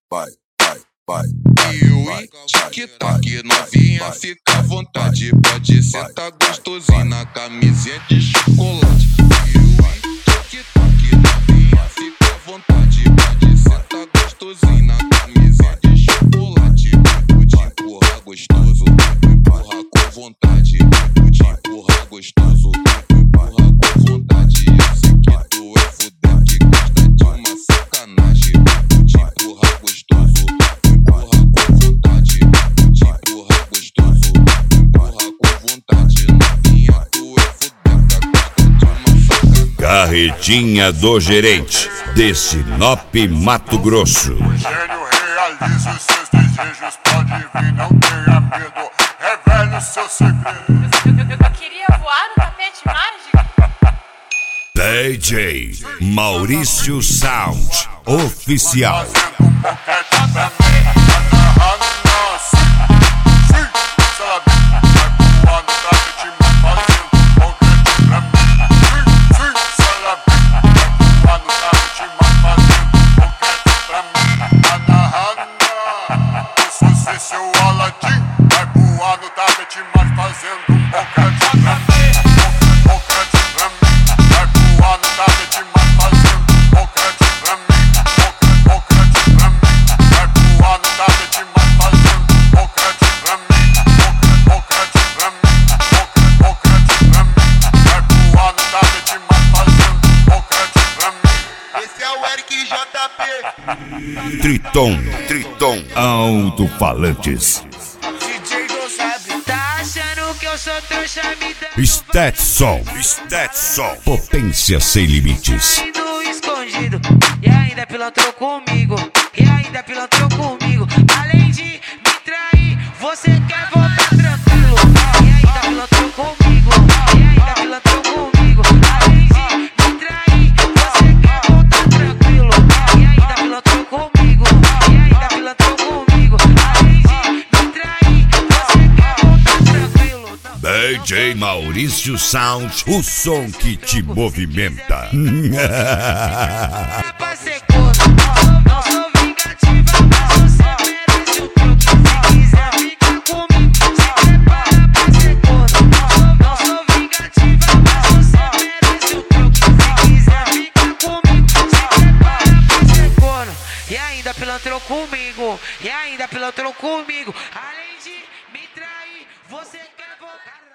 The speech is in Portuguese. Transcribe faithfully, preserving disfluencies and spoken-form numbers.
vai, vai, vai. Eu e tic-tac, novinha, fica à vontade. Pode sentar gostosinho na camisinha de chocolate. Eu e tic-tac, novinha, fica à vontade. Pode sentar gostosinho na camisinha de chocolate. Vou te empurrar gostoso, empurrar com vontade. Vou te empurrar gostoso, empurrar com vontade. Eu sei que tu é fuder, que gosta de uma sacanagem. Vou te empurrar gostoso, empurrar com vontade. Vou te empurrar gostoso, empurrar com vontade. Novinha, tu é fuder, que gosta de uma sacanagem. Carretinha do Gerente, de Sinop, Mato Grosso. O gênio realiza os seus desejos, pode vir, não tenha medo, revele o seu segredo. Eu queria voar no tapete mágico. D J Maurício Sound Oficial. Fazendo um boquete pra mim, agarrando nosso. Sim, se ela vir, vai voar no tapete, mas fazendo um boquete pra mim. Sim, sim, se ela vir, vai voar no tapete, mas fazendo um boquete pra mim. Agarrando, eu sou ser seu Aladim, vai voar no tapete, mas fazendo um boquete pra mim. Boquete pra mim, vai voar no tapete, mas fazendo um boquete pra mim. Boquete pra mim, vai voar no tapete, mas fazendo um boquete pra mim. Boquete pra mim, boquete pra mim, vai voar no tapete, mas fazendo um boquete pra mim. Esse é o Eric J P. Triton, Triton Alto-Falantes. D J do sabe, tá achando que eu sou trouxa, me dá Stetson, Stetson, potência sem limites. indo escondido. E ainda pilantrou comigo, e ainda pilantrou comigo. Além de me trair, você quer voltar tranquilo. E ainda pilantrou comigo, e ainda pilantrou comigo. Além de me trair, você quer voltar tranquilo. E ainda pilantrou comigo, e ainda pilantrou comigo. Além de me trair, você quer voltar tranquilo. Não. D J Maurício Sound, o som que te movimenta. Pra ser corno, não sou vingativa, mas você merece o troco. Se quiser ficar comigo, se prepara pra ser corno. Não sou vingativa, mas você merece o troco. Se quiser ficar comigo, se prepara pra ser corno. E ainda pilantrou comigo, e ainda pilantrou comigo. Além de me trair, você quer voltar.